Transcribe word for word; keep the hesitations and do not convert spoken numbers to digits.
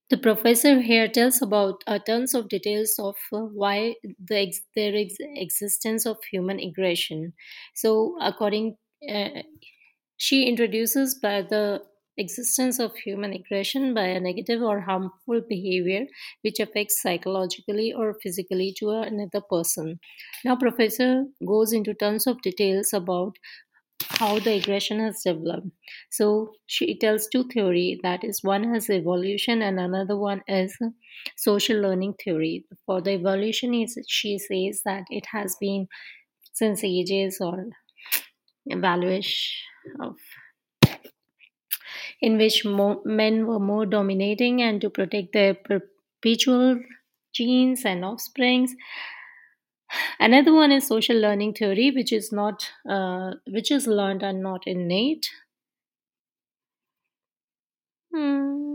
The professor here tells about uh, tons of details of uh, why the ex- there is existence of human aggression. So, according, uh, she introduces by the existence of human aggression by a negative or harmful behavior which affects psychologically or physically to another person. Now, professor goes into tons of details about how the aggression has developed. So she tells two theory, that is one has evolution and another one is social learning theory. For the evolution is she says that it has been since ages or evaluation of in which mo- men were more dominating and to protect their perpetual genes and offsprings. Another one is social learning theory, which is not uh, which is learned and not innate. Hmm.